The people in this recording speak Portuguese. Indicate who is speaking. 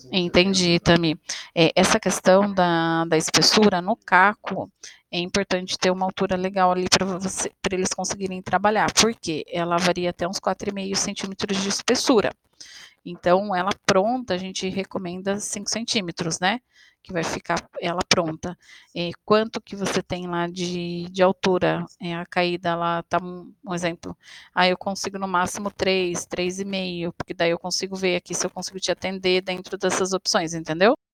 Speaker 1: Entendi, Tami. Essa questão da espessura no caco, é importante ter uma altura legal ali para eles conseguirem trabalhar, porque ela varia até uns 4,5 centímetros de espessura. Então, ela pronta, a gente recomenda 5 centímetros, né, que vai ficar ela pronta. Quanto que você tem lá de altura? A caída lá tá um exemplo, eu consigo no máximo 3, 3,5, porque daí eu consigo ver aqui se eu consigo te atender dentro dessas opções, entendeu?